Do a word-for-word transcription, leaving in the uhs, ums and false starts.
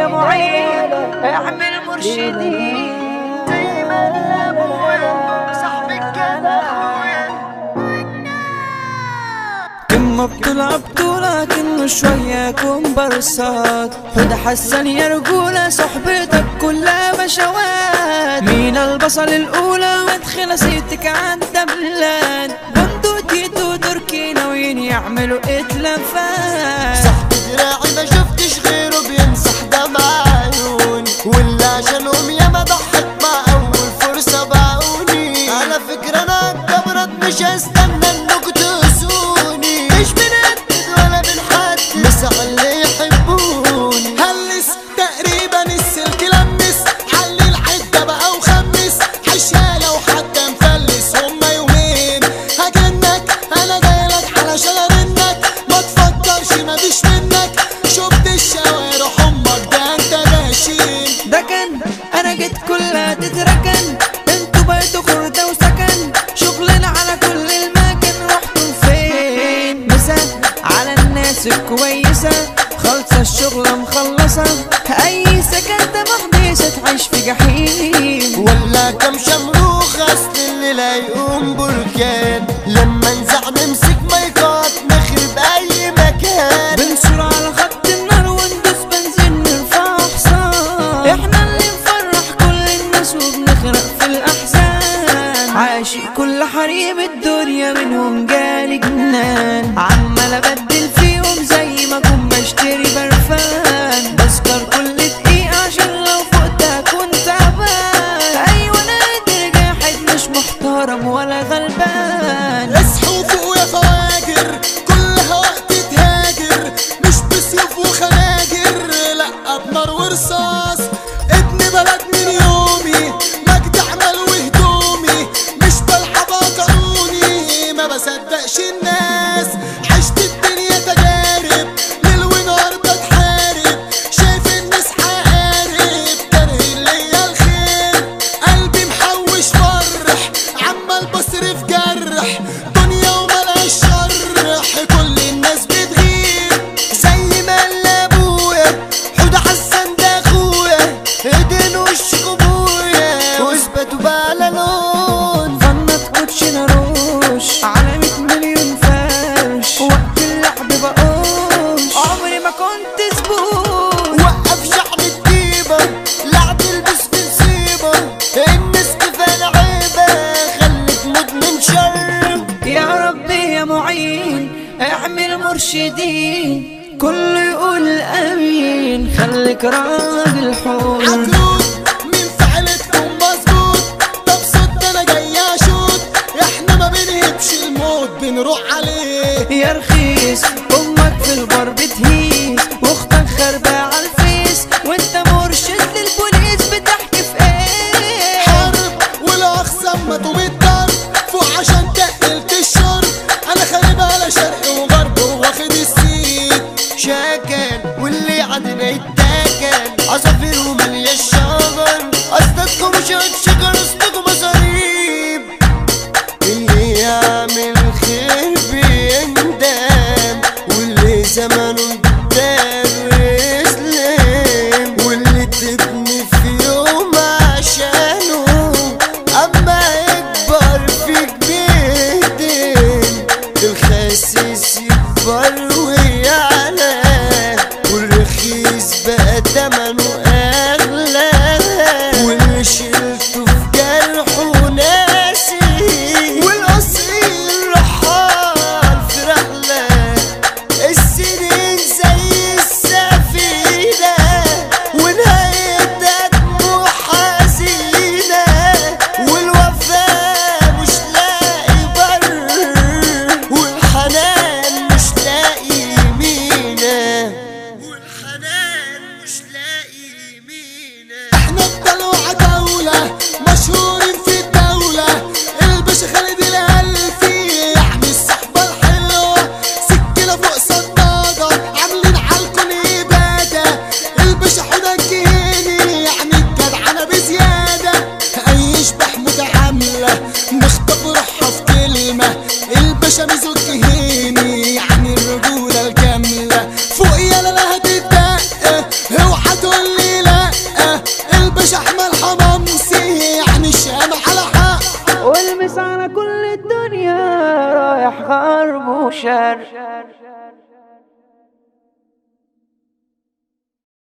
يا معين اعمل مرشدين زي ما انا ابويا صاحبك كان اخويا. كم بطلع بطولة كنه شوية كومبارسات، حدا حسن يا رجولة صحبتك كلها بشوات. مين البصل الأولى وادخل سيتك عالدبلان، بندوتي تركي ناويين يعملوا اتلافات. صاحبي دراعي ما شفتش غيره بيمسح دمع عيوني، واللي عشانهم ياما ضحت مع أول فرصة باعوني. على فكرة أنا اتكبرت مش هستنى انكوا تقسوني، مش بنقدد ولا بنحدد مسح اللي يحبوني. هلس تقريبا السلك لمس، علي الحدة بقى وخمس، عيشها لو حتى مفلس هما يومين هجنك. انا جايلك علشان ارنك، ما تفكرش مفيش منك، شفت الشوارع امك ده انت غاشين. ده كان انا جيت كلها تتركن، انتوا بقيتوا خردة وسكن، شغلنا على كل المكان رحتوا فين. مسا على الناس الكويسة خالصة الشغلة مخلصة، اي سكنة محبسة تعيش في جحيم. ولا كم شمروخ اصل اللي لا يقوم بركان، لما نزع نمسك مايكات نخرب اي مكان. بنصور على خط النار وندوس بنزين نرفع حصان، احنا اللي نفرح كل الناس وبنغرق في الاحزان. عاشق كل حريم الدنيا منهم جالي جنان، عمال ابدل فيهم زي ما كنت بشتري برفان. بسكر كل دقيقة عشان لو فقت اكون تعبان. ايوه انا قادر جاحد مش محترم ولا غلبان. اصحوا فوق يا فواجر كلها وقت تهاجر، مش بسيوف وخناجر لا بنار ورصاص. ابن بلد من يومي مجد عمل وهدومي، مش بلعب قانوني ما بصدقش الناس. عشت الدنيا تجارب ليل ونهار بتحارب، شايف الناس حقارب كاره ليا الخير. قلبي محوش فرح عمال بصرف جرح، دنيا وملهاش شرح كل الناس بتغير. زي ما قال ابويا حوده حسن ده اخويا، ايدين وش ابويا واثبتوا بقى على لون. فنط كوتشينا روش على مية مليون فرش، وقت اللعب بقوش عمري ما كنت زبون. وقف شعب الديبة لا تلبس في نصيبة، الناس كفاية عيبة خليك مدمن شر. يا ربي يا معين اعمل مرشدين، كله يقول امين، خليك راجل حور. عفروت من فعلتكم مظبوط، طب صد انا جاي اشوط، احنا ما بنهبش الموت بنروح عليه. يا رخيص امك في البار بتهيس، واختك خربة على الفيس، وانت مرشد للبوليس بتحكي في ايه. حرب والاخصام ماتوا من الضرب فوق عشان تقلت الشرب، انا خارب على شرق وغرب واخد السيد. شاكل واللي عدنا يتاكل، عصافير ومالية الشجر، قصدكم شجر شجر قصدكم مصاريب. اللي يعمل خير بيندم، واللي زمانه قدام يسلم، واللي تبني في يوم عشانه اما يكبر فيك بيهدم. الخسيس يكبر ويعلى، والرخيص بقى تمنه اغلى، واللي شلته في جرحه ناسي، والاصيل رحال في رحله. السنين زي السفينه ونهايتها دموع حزينه، والوفاء مش لاقي بر، والحنان مش لاقي حافظ على كل الدنيا رايح غرب وشرق.